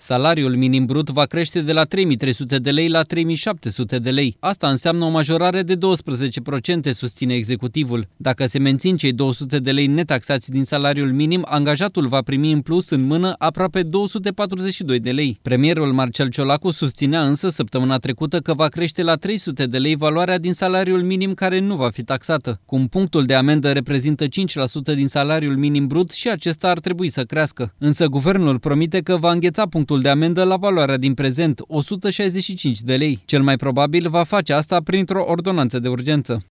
Salariul minim brut va crește de la 3.300 de lei la 3.700 de lei. Asta înseamnă o majorare de 12%, susține executivul. Dacă se mențin cei 200 de lei netaxați din salariul minim, angajatul va primi în plus în mână aproape 242 de lei. Premierul Marcel Ciolacu susținea însă săptămâna trecută că va crește la 300 de lei valoarea din salariul minim care nu va fi taxată. Cum punctul de amendă reprezintă 5% din salariul minim brut și acesta ar trebui să crească. Însă guvernul promite că va îngheța punctul de amendă la valoarea din prezent, 165 de lei. Cel mai probabil va face asta printr-o ordonanță de urgență.